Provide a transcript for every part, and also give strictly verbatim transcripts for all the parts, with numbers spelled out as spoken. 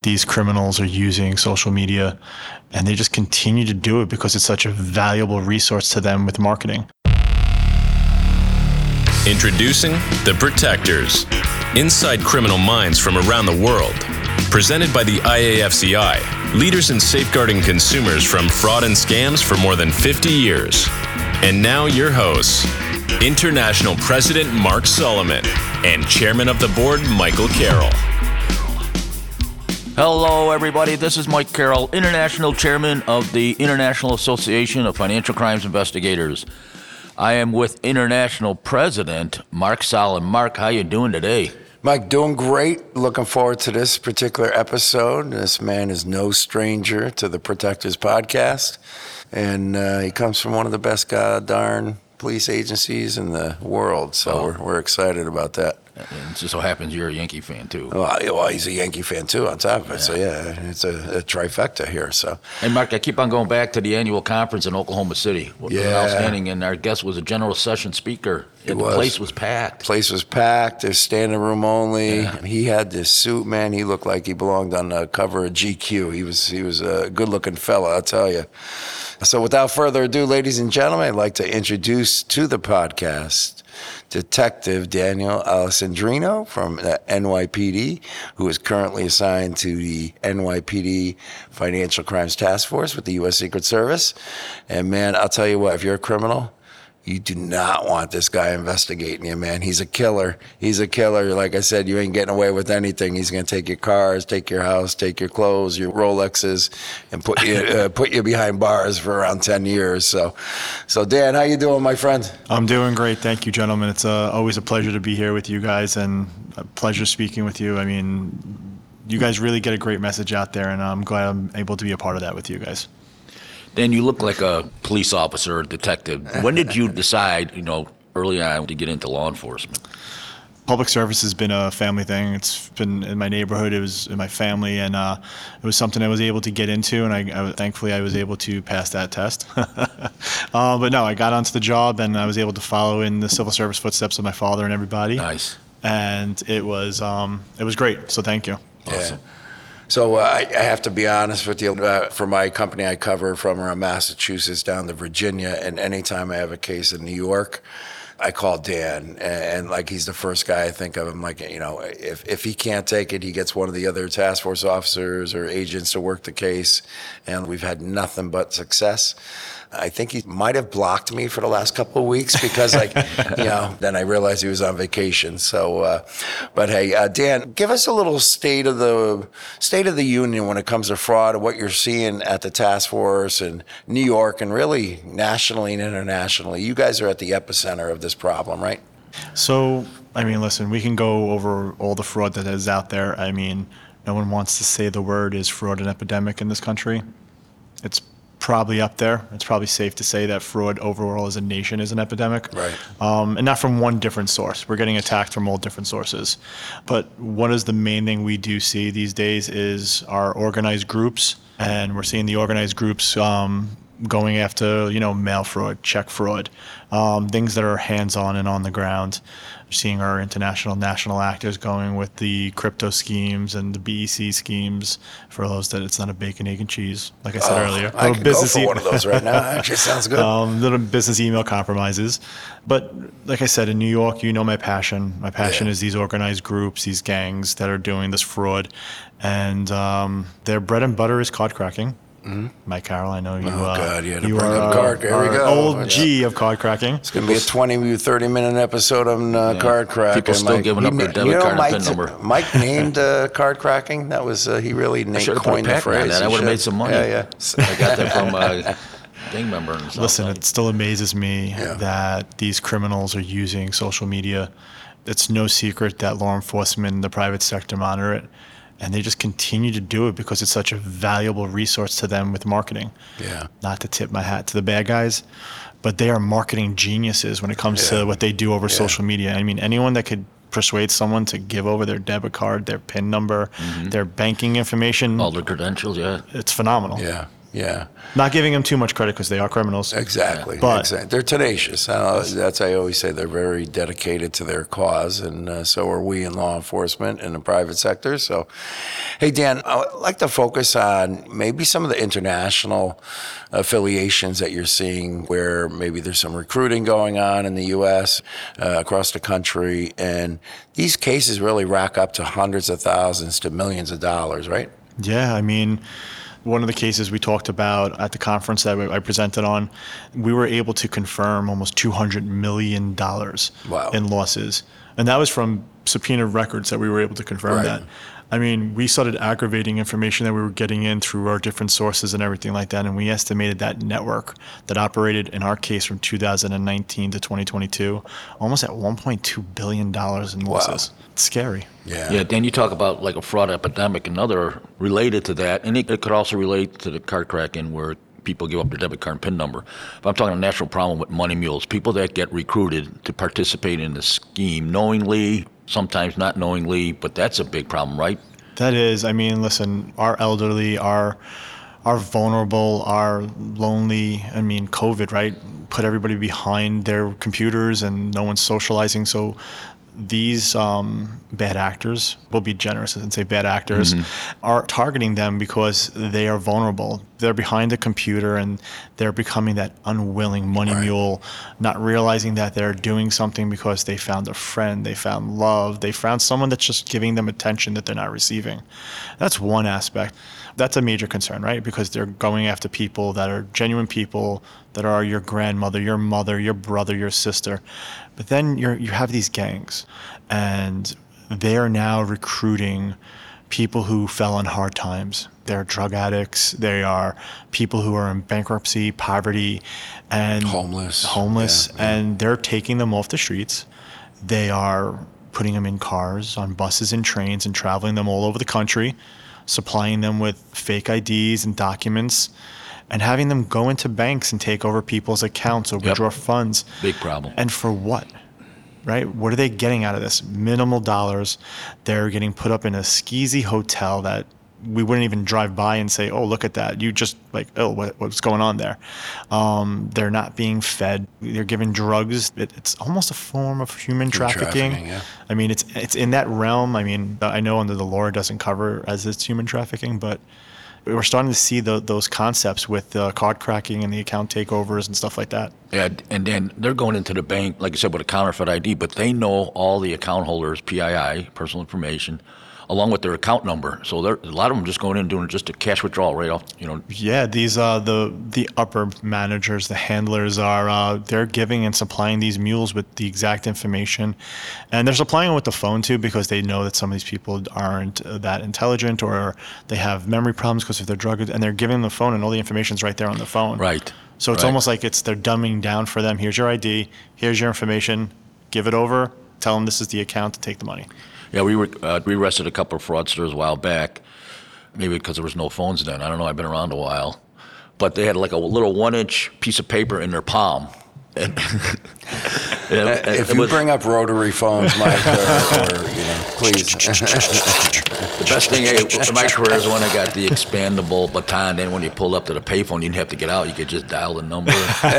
these criminals are using social media, and they just continue to do it because it's such a valuable resource to them with marketing. Introducing The Protectors, inside criminal minds from around the world. Presented by the I A F C I, leaders in safeguarding consumers from fraud and scams for more than fifty years. And now your hosts, International President Mark Solomon and Chairman of the Board Michael Carroll. Hello, everybody. This is Mike Carroll, International Chairman of the International Association of Financial Crimes Investigators. I am with International President Mark Solomon. Mark, how you doing today? Mike, doing great. Looking forward to this particular episode. This man is no stranger to the Protectors podcast, and uh, he comes from one of the best goddamn police agencies in the world, so oh. we're, we're excited about that. And it just so happens you're a Yankee fan, too. Well, well he's a Yankee fan, too, on top of it. Yeah. So, yeah, it's a, a trifecta here. So, And, Mark, I keep on going back to the annual conference in Oklahoma City. What yeah. was outstanding, and our guest was a general session speaker. It the was. place was packed. The place was packed. There's standing room only. Yeah. He had this suit, man. He looked like he belonged on the cover of G Q. He was, he was a good-looking fella, I'll tell you. So without further ado, ladies and gentlemen, I'd like to introduce to the podcast Detective Daniel Alessandrino from the N Y P D, who is currently assigned to the N Y P D Financial Crimes Task Force with the U S Secret Service. And man, I'll tell you what, if you're a criminal, you do not want this guy investigating you, man. He's a killer. He's a killer. Like I said, you ain't getting away with anything. He's going to take your cars, take your house, take your clothes, your Rolexes, and put you uh, put you behind bars for around ten years. So, so Dan, how you doing, my friend? I'm doing great. Thank you, gentlemen. It's uh, always a pleasure to be here with you guys, and a pleasure speaking with you. I mean, you guys really get a great message out there, and I'm glad I'm able to be a part of that with you guys. Dan, you look like a police officer or detective. When did you decide, you know, early on to get into law enforcement? Public service has been a family thing. It's been in my neighborhood. It was in my family, and uh, it was something I was able to get into, and I, I thankfully I was able to pass that test. uh, but no, I got onto the job, and I was able to follow in the civil service footsteps of my father and everybody. Nice. And it was um, it was great. So thank you. Awesome. Yeah. So uh, I, I have to be honest with you. Uh, for my company, I cover from around Massachusetts down to Virginia, and anytime I have a case in New York, I call Dan, and, and like he's the first guy I think of. I'm like, you know, if if he can't take it, he gets one of the other task force officers or agents to work the case, and we've had nothing but success. I think he might have blocked me for the last couple of weeks because, like, you know, then I realized he was on vacation. So, uh, but hey, uh, Dan, give us a little state of the state of the union when it comes to fraud and what you're seeing at the task force in New York and really nationally and internationally. You guys are at the epicenter of this problem, right? So, I mean, listen, we can go over all the fraud that is out there. I mean, no one wants to say the word is fraud an epidemic in this country. It's probably up there. It's probably safe to say that fraud overall as a nation is an epidemic. Right. Um, and not from one different source. We're getting attacked from all different sources. But what is the main thing we do see these days is our organized groups. And we're seeing the organized groups um, going after, you know, mail fraud, check fraud, um, things that are hands-on and on the ground. Seeing our international, national actors going with the crypto schemes and the B E C schemes. For those that it's not a bacon, egg, and cheese, like I said oh, earlier. I could go for e- one of those right now. Actually, sounds good. Um, little business email compromises. But like I said, in New York, you know my passion. My passion yeah. is these organized groups, these gangs that are doing this fraud. And um, their bread and butter is card cracking. Mm-hmm. Mike Carroll, I know you. Oh, uh, God, yeah, to you bring are up card. Here we go. Old G of card cracking. It's going to be a twenty, thirty minute episode on uh, Yeah. card cracking. People still Mike, giving he, up their debit you know, card and Mike, PIN number. Mike named uh, card cracking. That was, uh, he really named, should have coined put a the patent on phrase. that. I He would have should. made some money. Yeah, yeah. I got that from a gang member. And stuff. Listen, it still amazes me Yeah. that these criminals are using social media. It's no secret that law enforcement and the private sector monitor it, and they just continue to do it because it's such a valuable resource to them with marketing. Yeah. Not to tip my hat to the bad guys, but they are marketing geniuses when it comes Yeah. to what they do over Yeah. social media. I mean, anyone that could persuade someone to give over their debit card, their PIN number, mm-hmm. their banking information. All the credentials, yeah. It's phenomenal. Yeah. Yeah. Not giving them too much credit because they are criminals. Exactly. But- exactly. They're tenacious. Uh, that's I always say they're very dedicated to their cause, and uh, so are we in law enforcement in the private sector. So, hey Dan, I'd like to focus on maybe some of the international affiliations that you're seeing, where maybe there's some recruiting going on in the U S uh, across the country, and these cases really rack up to hundreds of thousands to millions of dollars, right? Yeah, I mean, one of the cases we talked about at the conference that I presented on, we were able to confirm almost two hundred million dollars Wow. in losses. And that was from subpoena records that we were able to confirm Right. that. I mean, we started aggravating information that we were getting in through our different sources and everything like that, and we estimated that network that operated in our case from two thousand nineteen to twenty twenty-two almost at one point two billion dollars in losses. It's scary. Yeah. Yeah, Dan, you talk about like a fraud epidemic, another related to that, and it, it could also relate to the card cracking where people give up their debit card and PIN number. But I'm talking a national problem with money mules, people that get recruited to participate in the scheme knowingly, sometimes not knowingly, but that's a big problem, right? That is, I mean, listen, our elderly are are vulnerable, are lonely. I mean, COVID, right, put everybody behind their computers and no one's socializing. So these um, bad actors, we'll be generous and say bad actors, are targeting them because they are vulnerable. They're behind the computer and they're becoming that unwilling money Right. mule, not realizing that they're doing something because they found a friend, they found love, they found someone that's just giving them attention that they're not receiving. That's one aspect. That's a major concern, right? Because they're going after people that are genuine people, that are your grandmother, your mother, your brother, your sister. But then you're, you have these gangs, and they are now recruiting people who fell on hard times. They're drug addicts. They are people who are in bankruptcy, poverty, and Homeless. homeless, Yeah, yeah. and they're taking them off the streets. They are putting them in cars, on buses and trains, and traveling them all over the country, supplying them with fake I Ds and documents, and having them go into banks and take over people's accounts or withdraw funds. Big problem. And for what? Right? What are they getting out of this? Minimal dollars. They're getting put up in a skeezy hotel that we wouldn't even drive by and say, oh, look at that. You just like, oh, what, what's going on there? Um, they're not being fed. They're given drugs. It, it's almost a form of human trafficking. trafficking, yeah. I mean, it's it's in that realm. I mean, I know under the law it doesn't cover as it's human trafficking, but we're starting to see the, those concepts with the card cracking and the account takeovers and stuff like that. Yeah, and then they're going into the bank, like you said, with a counterfeit I D, but they know all the account holders' P I I, personal information, along with their account number. So they're, a lot of them just going in and doing just a cash withdrawal right off, you know. Yeah, these uh the the upper managers, the handlers are uh, they're giving and supplying these mules with the exact information, and they're supplying it with the phone too because they know that some of these people aren't uh, that intelligent or they have memory problems because of their drug, and they're giving them the phone and all the information's right there on the phone. Right. So it's Right. almost like it's they're dumbing down for them. Here's your I D. Here's your information. Give it over. Tell them this is the account to take the money. Yeah, we were uh, we arrested a couple of fraudsters a while back, maybe because there was no phones then. I don't know. I've been around a while, but they had like a little one-inch piece of paper in their palm. And, and- and If it you was- bring up rotary phones, Mike, or, or you know, please. the best thing eh, in my career is when I got the expandable baton. Then when you pulled up to the payphone, you didn't have to get out. You could just dial the number.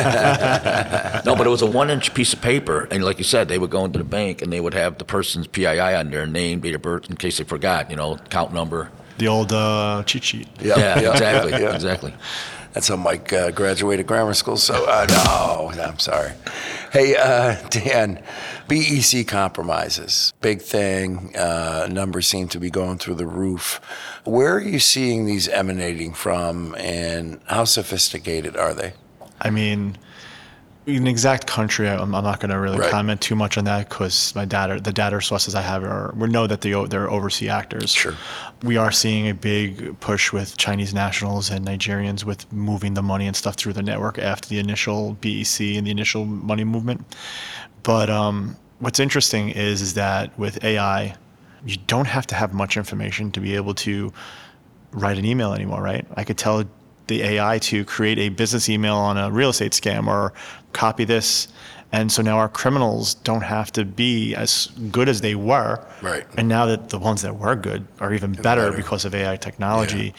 No, but it was a one-inch piece of paper, and like you said, they would go into the bank and they would have the person's P I I on their name, date of birth, in case they forgot. You know, account number. The old uh, cheat sheet. Yeah, Yeah, yeah, exactly, yeah. exactly. That's how Mike uh, graduated grammar school. So, uh, no, I'm sorry. Hey, uh, Dan, B E C compromises, big thing. Uh, numbers seem to be going through the roof. Where are you seeing these emanating from, and how sophisticated are they? I mean, an exact country, I'm, I'm not going to really Right. comment too much on that because my data, the data sources I have are, we know that they, o- they're overseas actors. Sure. We are seeing a big push with Chinese nationals and Nigerians with moving the money and stuff through the network after the initial B E C and the initial money movement. But um, what's interesting is, is that with A I, you don't have to have much information to be able to write an email anymore, right? I could tell the A I to create a business email on a real estate scam or copy this. And so now our criminals don't have to be as good as they were. Right. And now that the ones that were good are even better, better. because of A I technology.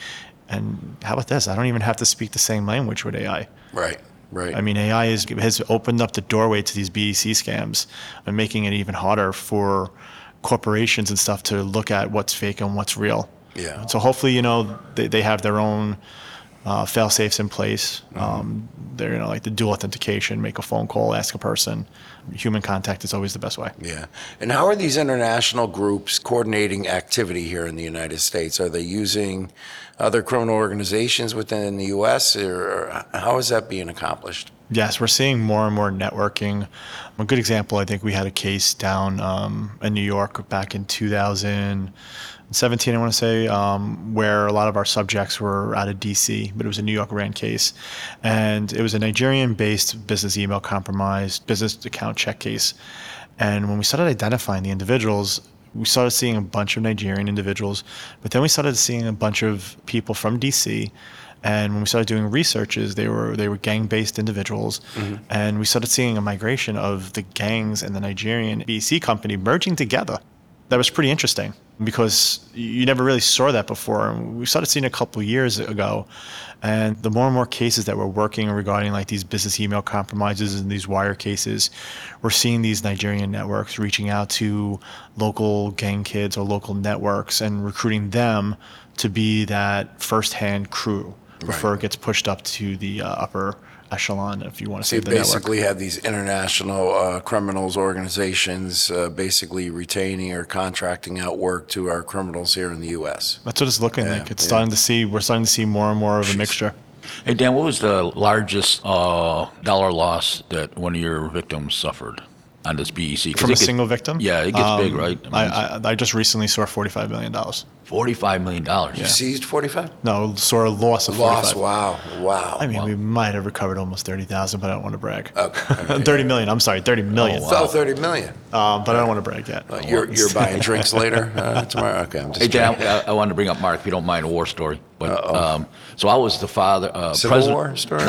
And how about this? I don't even have to speak the same language with A I. Right, right. I mean, A I is, has opened up the doorway to these B E C scams and making it even harder for corporations and stuff to look at what's fake and what's real. Yeah. So hopefully, you know, they, they have their own uh, fail safes in place. Mm-hmm. Um, they're, you know, like the dual authentication, make a phone call, ask a person. Human contact is always the best way. Yeah. And how are these international groups coordinating activity here in the United States? Are they using other criminal organizations within the U S, or how is that being accomplished? Yes, we're seeing more and more networking. A good example, I think we had a case down um, in New York back in two thousand seventeen, I want to say, um, where a lot of our subjects were out of D C, but it was a New York ran case. And it was a Nigerian-based business email compromise, business account check case. And when we started identifying the individuals, we started seeing a bunch of Nigerian individuals, but then we started seeing a bunch of people from D C. And when we started doing researches, they were they were gang-based individuals, mm-hmm. and we started seeing a migration of the gangs and the Nigerian B E C company merging together. That was pretty interesting because you never really saw that before. And we started seeing it a couple of years ago, and the more and more cases that we're working regarding like these business email compromises and these wire cases, we're seeing these Nigerian networks reaching out to local gang kids or local networks and recruiting them to be that first-hand crew before right. it gets pushed up to the uh, upper echelon, if you want to so save the you network. basically have these international uh, criminals organizations uh, basically retaining or contracting out work to our criminals here in the U S. That's what it's looking Yeah, like. It's yeah. starting to see, we're starting to see more and more of a mixture. Hey, Dan, what was the largest uh, dollar loss that one of your victims suffered on this B E C? 'Cause From it a gets- single victim? Yeah, it gets Um, big, right? I I, mean, I, I just recently saw forty-five million dollars. forty-five million dollars. You seized forty-five? No, saw a loss of Loss, forty-five. wow, wow. I mean, we might have recovered almost thirty thousand, but I don't want to brag. Okay, okay. thirty million, I'm sorry, thirty million. Oh, Fell thirty million. Um, but I don't want to brag yet. Uh, you're, you're buying drinks later uh, tomorrow? Okay, I'm just Hey, Dan, kidding. I, I wanted to bring up Mark, if you don't mind, a war story. But um, so I was the father, uh, Civil president. War story?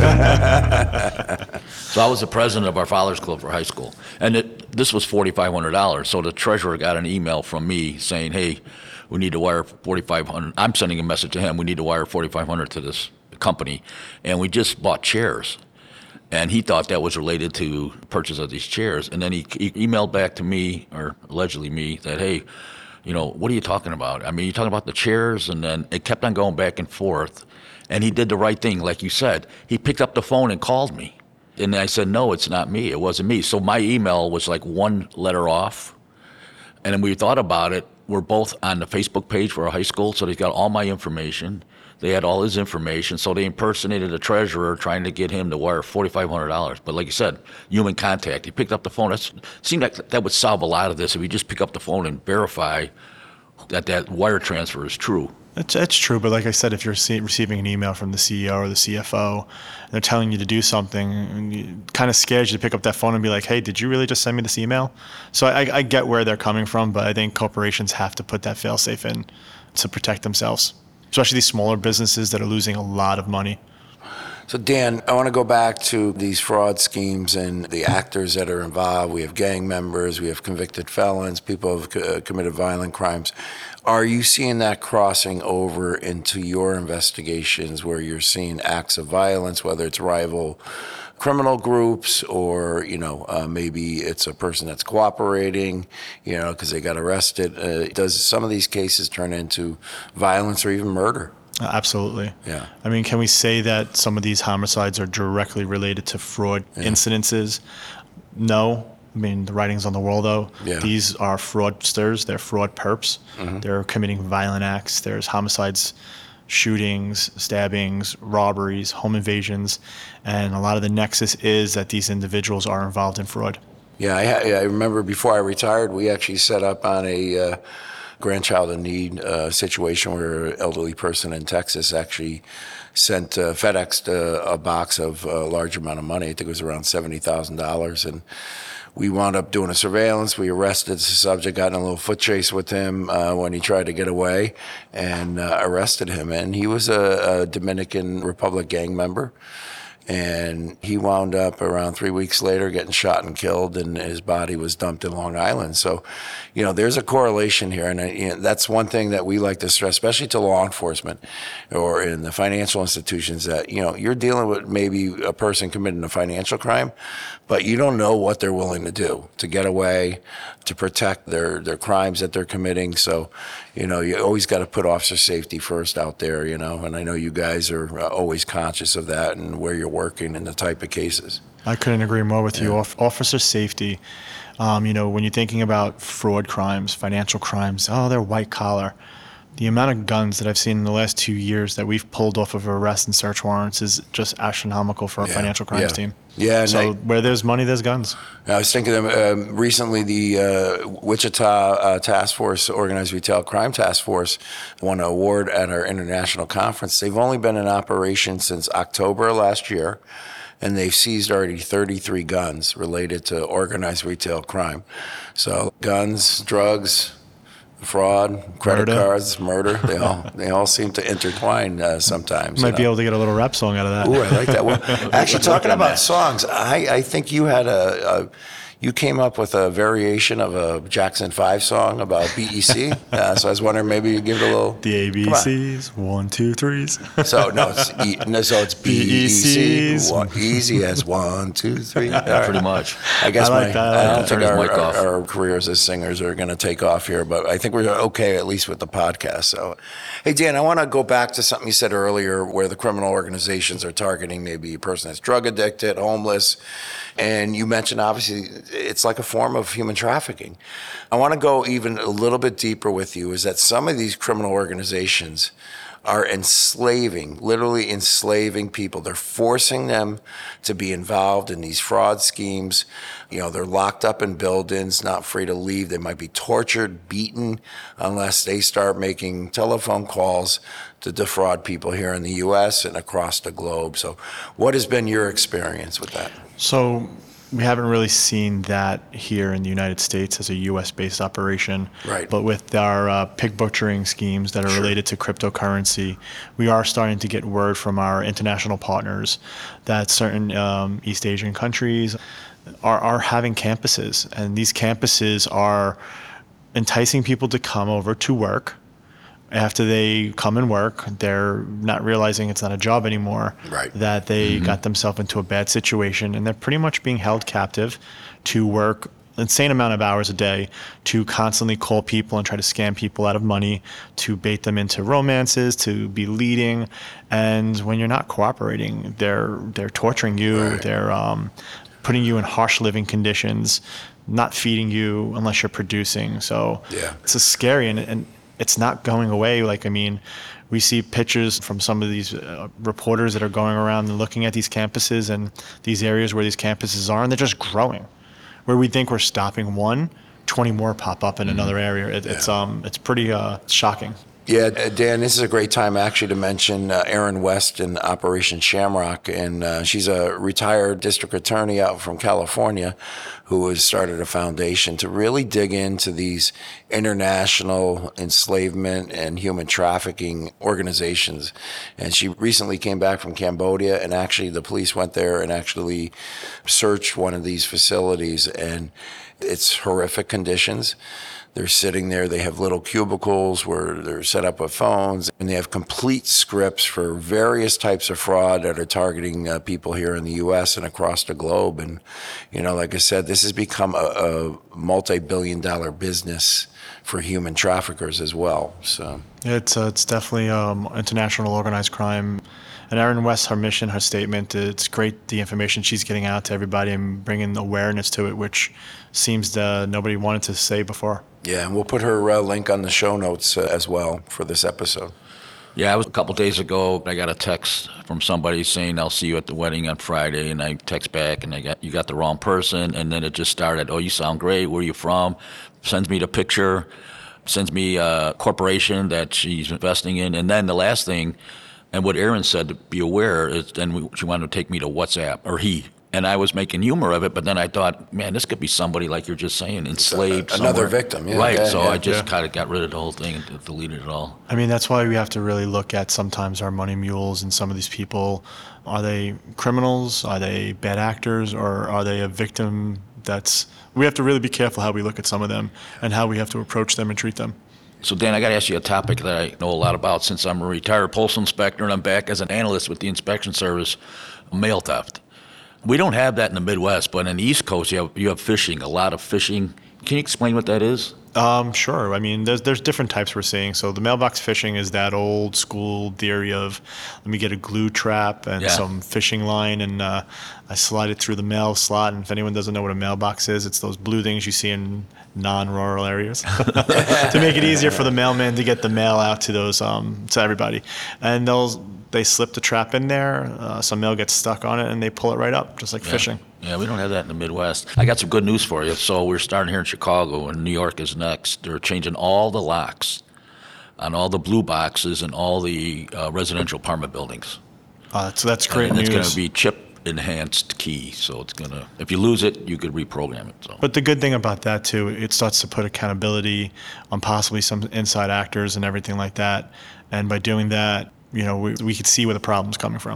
So I was the president of our Fathers Club for high school, and it, this was forty-five hundred dollars. So the treasurer got an email from me saying, "Hey, we need to wire forty-five hundred." I'm sending a message to him. We need to wire forty-five hundred to this company, and we just bought chairs. And he thought that was related to purchase of these chairs. And then he, he emailed back to me, or allegedly me, that, hey, you know, what are you talking about? I mean, you're talking about the chairs? And then it kept on going back and forth. And he did the right thing, like you said. He picked up the phone and called me. And I said, no, it's not me. It wasn't me. So my email was like one letter off. And then we thought about it. We're both on the Facebook page for our high school, so they got all my information. They had all his information, so they impersonated the treasurer trying to get him to wire forty-five hundred dollars. But like you said, human contact. He picked up the phone. It seemed like that would solve a lot of this if we just pick up the phone and verify that that wire transfer is true. It's, it's true, but like I said, if you're see, receiving an email from the C E O or the C F O, and they're telling you to do something, and it kind of scares you to pick up that phone and be like, hey, did you really just send me this email? So I, I get where they're coming from, but I think corporations have to put that fail-safe in to protect themselves, especially these smaller businesses that are losing a lot of money. So, Dan, I want to go back to these fraud schemes and the actors that are involved. We have gang members, we have convicted felons, people who have uh, committed violent crimes. Are you seeing that crossing over into your investigations where you're seeing acts of violence, whether it's rival criminal groups or, you know, uh, maybe it's a person that's cooperating, you know, because they got arrested? Uh, does some of these cases turn into violence or even murder? Uh, Absolutely. Yeah. I mean, can we say that some of these homicides are directly related to fraud Yeah. incidences? No. I mean, the writing's on the wall, though. Yeah. These are fraudsters. They're fraud perps. Mm-hmm. They're committing violent acts. There's homicides, shootings, stabbings, robberies, home invasions. And a lot of the nexus is that these individuals are involved in fraud. Yeah, I, ha- I remember before I retired, we actually set up on a uh, grandchild in need uh, situation where an elderly person in Texas actually sent uh, FedEx a box of a large amount of money. I think it was around seventy thousand dollars. And we wound up doing a surveillance. We arrested the subject, got in a little foot chase with him uh, when he tried to get away, and uh, arrested him. And he was a, a Dominican Republic gang member. And he wound up around three weeks later getting shot and killed, and his body was dumped in Long Island. So, you know, there's a correlation here. And you know, that's one thing that we like to stress, especially to law enforcement or in the financial institutions, that, you know, you're dealing with maybe a person committing a financial crime, but you don't know what they're willing to do to get away, to protect their, their crimes that they're committing. So, you know, you always got to put officer safety first out there, you know, and I know you guys are uh, always conscious of that and where you're working and the type of cases. I couldn't agree more with you. Off- Officer safety, um, you know, when you're thinking about fraud crimes, financial crimes, oh, they're white collar. The amount of guns that I've seen in the last two years that we've pulled off of arrest and search warrants is just astronomical for a Yeah, financial crimes yeah. team. Yeah, and So I- where there's money, there's guns. I was thinking of um, recently the uh, Wichita uh, Task Force, Organized Retail Crime Task Force, won an award at our international conference. They've only been in operation since October last year, and they've seized already thirty-three guns related to organized retail crime. So guns, drugs, fraud, credit Murder. cards, murder, they all they all seem to intertwine uh, sometimes. you Might know. be able to get a little rap song out of that. Ooh, I like that one. Actually, talking about songs, I, I think you had a, a, you came up with a variation of a Jackson Five song about B E C. Uh, so I was wondering, maybe you give it a little. The A Come on. B Cs, one, two, threes. So no, it's e, no, so it's B E C. B E Cs. One, easy as one, two, three. All right. Pretty much. I guess I like my, that, I like I don't that. think Turn his our, mic off. our, our careers as singers are going to take off here, but I think we're okay at least with the podcast. So, hey Dan, I want to go back to something you said earlier, where the criminal organizations are targeting maybe a person that's drug addicted, homeless, and you mentioned obviously it's like a form of human trafficking. I want to go even a little bit deeper with you. Is that some of these criminal organizations are enslaving, literally enslaving people. They're forcing them to be involved in these fraud schemes. You know, they're locked up in buildings, not free to leave. They might be tortured, beaten, unless they start making telephone calls to defraud people here in the U S and across the globe. So what has been your experience with that? So we haven't really seen that here in the United States as a U S-based operation. Right. But with our uh, pig butchering schemes that are Sure. related to cryptocurrency, we are starting to get word from our international partners that certain um, East Asian countries are, are having campuses. And these campuses are enticing people to come over to work. After they come and work, they're not realizing it's not a job anymore. Right. That they got themselves into a bad situation, and they're pretty much being held captive to work insane amount of hours a day, to constantly call people and try to scam people out of money, to bait them into romances, to be leading. And when you're not cooperating, they're they're torturing you. Right. They're um, putting you in harsh living conditions, not feeding you unless you're producing. So Yeah. it's a scary, and, and it's not going away. Like, I mean, we see pictures from some of these uh, reporters that are going around and looking at these campuses and these areas where these campuses are, and they're just growing. Where we think we're stopping one, twenty more pop up in another area. It, It's um, it's pretty uh, shocking. Yeah, uh, Dan, this is a great time actually to mention uh, Erin West in Operation Shamrock. And uh, she's a retired district attorney out from California who has started a foundation to really dig into these international enslavement and human trafficking organizations. And she recently came back from Cambodia, and actually the police went there and actually searched one of these facilities, and it's horrific conditions. They're sitting there, they have little cubicles where they're set up with phones, and they have complete scripts for various types of fraud that are targeting uh, people here in the U S and across the globe. And, you know, like I said, this has become a, a multi-billion dollar business for human traffickers as well. So It's uh, it's definitely um, international organized crime. And Erin West, her mission, her statement, it's great the information she's getting out to everybody and bringing awareness to it, which seems to, nobody wanted to say before. yeah, and we'll put her uh, link on the show notes uh, as well for this episode. Yeah, it was a couple days ago. I got a text from somebody saying, "I'll see you at the wedding on Friday," and I text back, and I got, "You got the wrong person." And then it just started. "Oh, you sound great. Where are you from?" Sends me the picture, sends me a corporation that she's investing in, and then the last thing, and what Erin said to be aware is, then we, she wanted to take me to WhatsApp, or he And I was making humor of it, but then I thought, man, this could be somebody, like you're just saying, enslaved a- another somewhere. victim, yeah, Right, yeah, so yeah, I just yeah. kind of got rid of the whole thing and deleted it all. I mean, that's why we have to really look at sometimes our money mules and some of these people. Are they criminals? Are they bad actors? Or are they a victim that's. We have to really be careful how we look at some of them and how we have to approach them and treat them. So, Dan, I got to ask you a topic that I know a lot about since I'm a retired postal inspector and I'm back as an analyst with the Inspection Service, mail theft. We don't have that in the Midwest, but in the East Coast, you have, you have phishing, a lot of phishing. Can you explain what that is? Um, sure. I mean, there's there's different types we're seeing. So the mailbox phishing is that old school theory of let me get a glue trap and Yeah. some phishing line, and uh, I slide it through the mail slot. And if anyone doesn't know what a mailbox is, it's those blue things you see in non-rural areas to make it easier for the mailman to get the mail out to those um, to everybody. And they'll they slip the trap in there. Uh, some mail gets stuck on it, and they pull it right up, just like Yeah. phishing. Yeah, we don't have that in the Midwest. I got some good news for you. So we're starting here in Chicago, and New York is next. They're changing all the locks on all the blue boxes and all the uh, residential apartment buildings. Uh, so that's great and news. it's going to be chip enhanced key. So it's going to, if you lose it, you could reprogram it. So. But the good thing about that too, it starts to put accountability on possibly some inside actors and everything like that. And by doing that, you know, we we could see where the problem's coming from.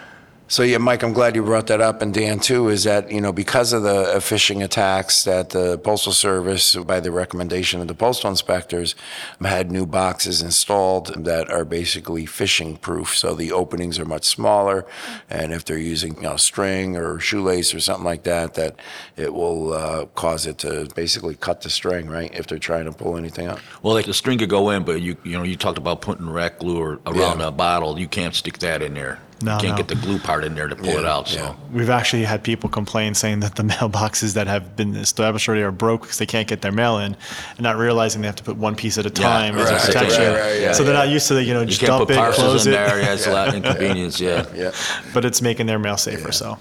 So yeah, Mike, I'm glad you brought that up, and Dan too, is that, you know, because of the uh, phishing attacks that the Postal Service, by the recommendation of the postal inspectors, had new boxes installed that are basically phishing proof. So the openings are much smaller, and if they're using, you know, string or shoelace or something like that, that it will uh, cause it to basically cut the string, right? If they're trying to pull anything out. Well, like the string could go in, but you you know, you talked about putting rack glue or around Yeah. a bottle. You can't stick that in there. No, you can't no. get the glue part in there to pull it Yeah, out. So. yeah. We've actually had people complain saying that the mailboxes that have been established already are broke because they can't get their mail in, and not realizing they have to put one piece at a Yeah, time as right, a protection. right, right, yeah, so they're yeah. not used to the, you know, You just can't dump put it, parcels close in it. there. Yeah, it's a lot of inconvenience. Yeah. Yeah. But it's making their mail safer. So.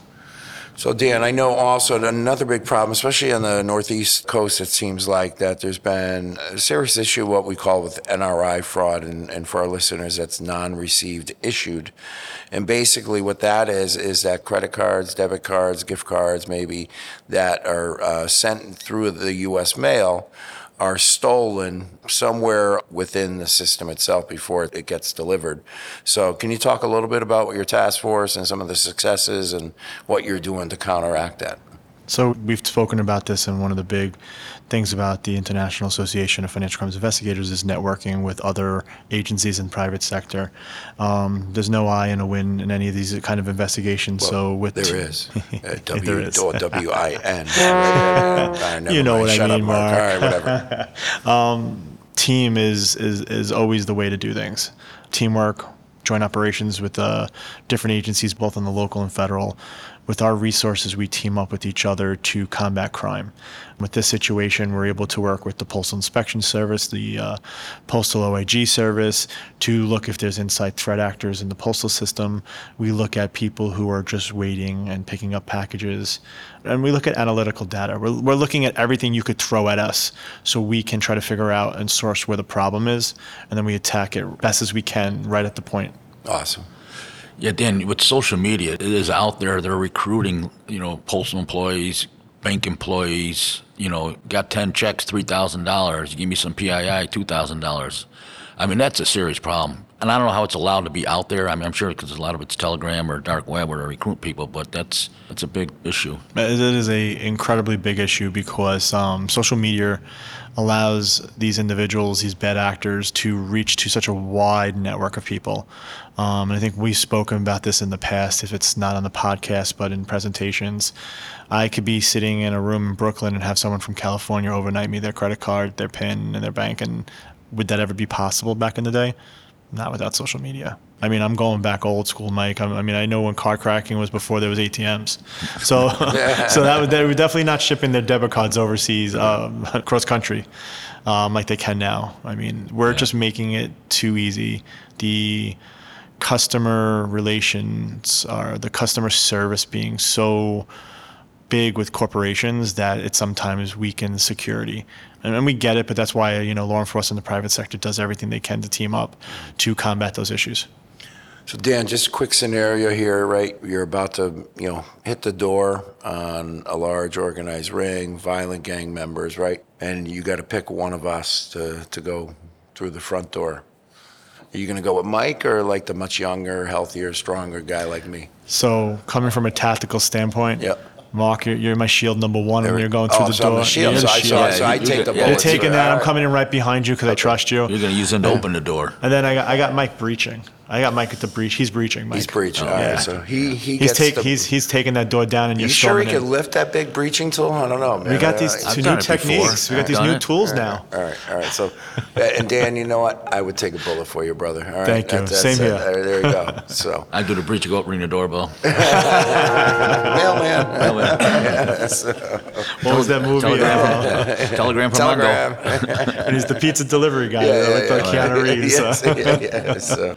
So Dan, I know also that another big problem, especially on the Northeast coast, it seems like that there's been a serious issue, what we call with N R I fraud, and, and for our listeners, that's non-received issued. And basically what that is, is that credit cards, debit cards, gift cards maybe, that are uh, sent through the U S mail are stolen somewhere within the system itself before it gets delivered. So can you talk a little bit about what your task force and some of the successes and what you're doing to counteract that? So we've spoken about this, and one of the big things about the International Association of Financial Crimes Investigators is networking with other agencies in private sector. Um, there's no I in a win in any of these kind of investigations. so with There is. Uh, w, There is. Or W I N. Uh, never You know mind. what I Shut mean, up, Mark. Mark. All right, whatever. team is, is is always the way to do things. Teamwork, joint operations with uh, different agencies, both on the local and federal. With our resources, we team up with each other to combat crime. With this situation, we're able to work with the Postal Inspection Service, the uh, Postal O I G Service, to look if there's inside threat actors in the postal system. We look at people who are just waiting and picking up packages. And we look at analytical data. We're, we're looking at everything you could throw at us so we can try to figure out and source where the problem is, and then we attack it best as we can right at the point. Awesome. Yeah, Dan, with social media, it is out there. They're recruiting, you know, postal employees, bank employees, you know, got ten checks, three thousand dollars. You give me some P I I, two thousand dollars. I mean, that's a serious problem. And I don't know how it's allowed to be out there. I mean, I'm sure because a lot of it's Telegram or dark web where they recruit people, but that's that's a big issue. It is a incredibly big issue because um, social media allows these individuals, these bad actors, to reach to such a wide network of people. Um, and I think we've spoken about this in the past, if it's not on the podcast, but in presentations. I could be sitting in a room in Brooklyn and have someone from California overnight me their credit card, their PIN, and their bank. And would that ever be possible back in the day? Not without social media. I mean, I'm going back old school, Mike. I mean, I know when card cracking was before there was A T Ms. So, so that would, they were definitely not shipping their debit cards overseas, um, cross country, um, like they can now. I mean, we're just making it too easy. The customer relations, or the customer service being so big with corporations that it sometimes weakens security. And, and we get it, but that's why, you know, law enforcement in the private sector does everything they can to team up to combat those issues. So Dan, just a quick scenario here, right? You're about to, you know, hit the door on a large organized ring, violent gang members, right? And you got to pick one of us to, to go through the front door. Are you going to go with Mike or like the much younger, healthier, stronger guy like me? So coming from a tactical standpoint, Yep. Mark, you're, you're my shield number one, and you're going through oh, the so I'm door. the shield. You're So the I, shield. so, Yeah, so I you- take you- the yeah. bullets. You're taking right? that. All I'm right. coming in right behind you because I trust you. You're going to use him to open the door. And then I got, I got Mike breaching. I got Mike at the breach. He's breaching, Mike. He's breaching. Oh, All yeah. right, so he he He's gets take, the. he's he's taking that door down, and you you're sure he storming could in. lift that big breaching tool? I don't know, man. We got these Uh, two done new it before. techniques. We got these Done new it. tools now. All right, all right. So, uh, and Dan, you know what? I would take a bullet for you, brother. All right. Thank you. Same it. here. There, there you go. So, I do the breach, you go up, ring the doorbell. mailman. What was that movie? Telegram, Uh, from, telegram from Mongo. Telegram. and he's the pizza delivery guy, like the Keanu Reeves. Yes, uh. yeah, yeah. So,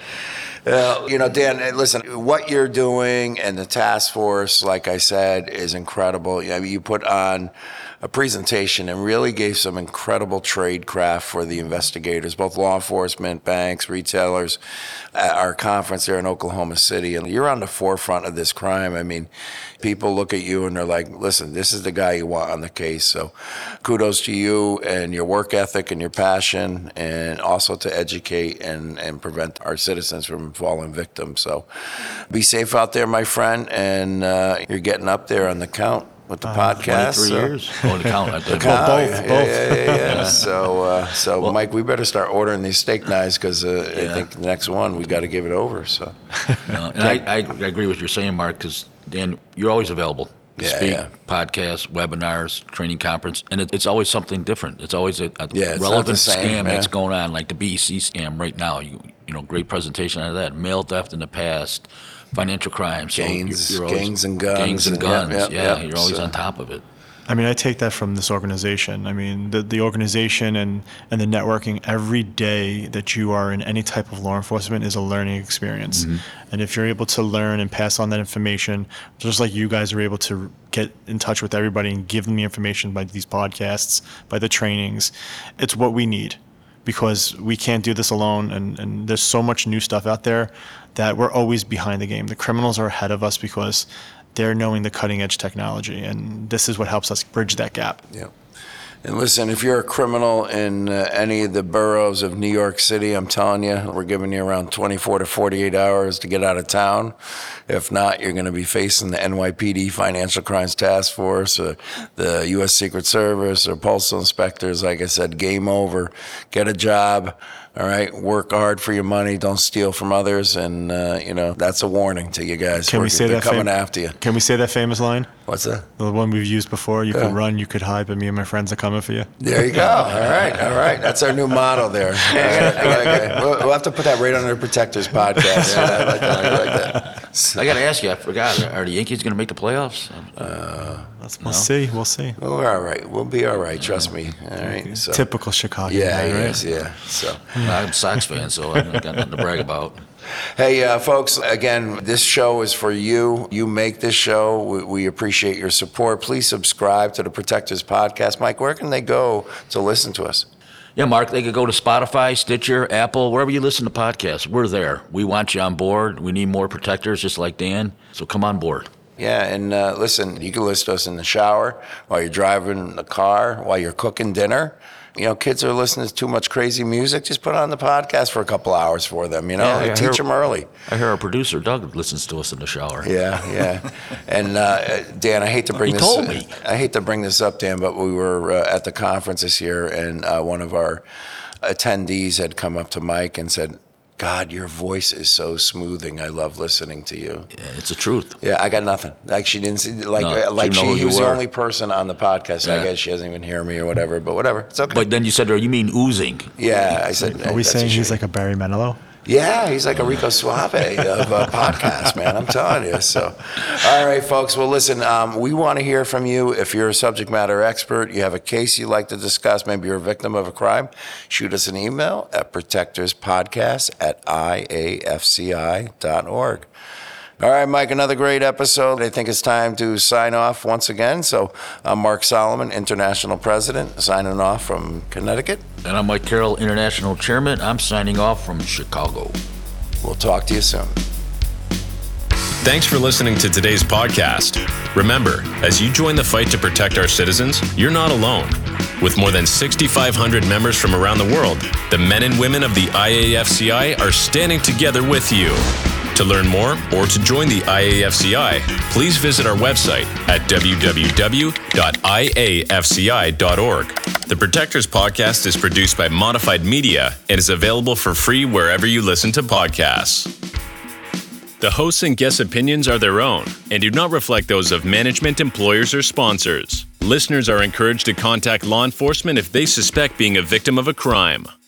uh, you know, Dan, uh, listen, what you're doing and the task force, like I said, is incredible. You know, you put on a presentation and really gave some incredible trade craft for the investigators, both law enforcement, banks, retailers, at our conference there in Oklahoma City. And you're on the forefront of this crime. I mean, people look at you and they're like, listen, this is the guy you want on the case. So kudos to you and your work ethic and your passion, and also to educate and, and prevent our citizens from falling victims. So be safe out there, my friend. And uh, you're getting up there on the count with the podcast. twenty-three so- years. Oh, the count. I think. Well, both, yeah, both. Yeah, yeah, yeah. So, uh, so Mike, we better start ordering these steak knives because uh, I Yeah. think the next one we got to give it over. So, No, and I, I agree with what you're saying, Mark, because, Dan, you're always available to Yeah, speak, yeah. podcasts, webinars, training conference, and it, it's always something different. It's always a, a Yeah, it's not relevant the same, scam yeah. that's going on, like the B E C scam right now. You, you know, great presentation out of that. Mail theft in the past, financial crimes. So Gangs- you're, you're always, gangs and guns Gangs and and- yep, guns, yep, yeah. yep. You're always So- on top of it. I mean, I take that from this organization. I mean, the, the organization and, and the networking every day that you are in any type of law enforcement is a learning experience. And if you're able to learn and pass on that information, just like you guys are able to get in touch with everybody and give them the information by these podcasts, by the trainings, it's what we need, because we can't do this alone. And, and there's so much new stuff out there that we're always behind the game. The criminals are ahead of us because they're knowing the cutting edge technology, and this is what helps us bridge that gap. yeah. And listen, if you're a criminal in uh, any of the boroughs of New York City, I'm telling you, we're giving you around twenty-four to forty-eight hours to get out of town. If not, you're going to be facing the N Y P D Financial Crimes Task Force, or the U S Secret Service, or postal inspectors. Like I said, game over. Get a job. All right, work hard for your money. Don't steal from others, and uh, you know that's a warning to you guys. Can we We're- say they're that coming fam- after you? Can we say that famous line? What's that? The one we've used before. You Yeah. could run, you could hide, but me and my friends are coming for you. There you go. All right, all right. That's our new motto there. All right, okay. We'll, we'll have to put that right on the Protectors podcast. Yeah, I like that. I like that. So, I got to ask you, I forgot, are the Yankees going to make the playoffs? Let's, we'll see. We'll see. we're all right. We'll be all right. Trust me. All right. So, Typical Chicago. yeah, guy, right? yes, yeah. So. I'm a Sox fan, so I've got nothing to brag about. Hey, uh, folks, again, this show is for you. You make this show. We, we appreciate your support. Please subscribe to the Protectors Podcast. Mike, where can they go to listen to us? Yeah, Mark, they could go to Spotify, Stitcher, Apple, wherever you listen to podcasts. We're there. We want you on board. We need more protectors just like Dan, so come on board. Yeah, and uh, listen, you can listen to us in the shower, while you're driving the car, while you're cooking dinner. You know, kids are listening to too much crazy music. Just put on the podcast for a couple hours for them, you know, Yeah, I teach hear- them early. I hear our producer, Doug, listens to us in the shower. Yeah, yeah. And uh, Dan, I hate to bring He this. told me. I hate to bring this up, Dan, but we were uh, at the conference this year, and uh, one of our attendees had come up to Mike and said, "God, your voice is so smoothing. I love listening to you." Yeah, it's the truth. Yeah, I got nothing. Like she didn't see, like No, uh, like she she, didn't know who he you was the were. only person on the podcast. I Yeah. guess she doesn't even hear me or whatever. But whatever, it's okay. But then you said, oh, you mean oozing. yeah, I said. Are we that's saying a he's shame. like a Barry Manilow? Yeah, he's like a Rico Suave of uh, podcasts, man. I'm telling you. So, all right, folks. Well, listen, um, we want to hear from you. If you're a subject matter expert, you have a case you'd like to discuss, maybe you're a victim of a crime, shoot us an email at protectorspodcast at I A F C I dot org. All right, Mike, another great episode. I think it's time to sign off once again. So I'm Mark Solomon, International President, signing off from Connecticut. And I'm Mike Carroll, International Chairman. I'm signing off from Chicago. We'll talk to you soon. Thanks for listening to today's podcast. Remember, as you join the fight to protect our citizens, you're not alone. With more than six thousand five hundred members from around the world, the men and women of the I A F C I are standing together with you. To learn more or to join the I A F C I, please visit our website at w w w dot i a f c i dot org. The Protectors Podcast is produced by Modified Media and is available for free wherever you listen to podcasts. The hosts and guests' opinions are their own and do not reflect those of management, employers, or sponsors. Listeners are encouraged to contact law enforcement if they suspect being a victim of a crime.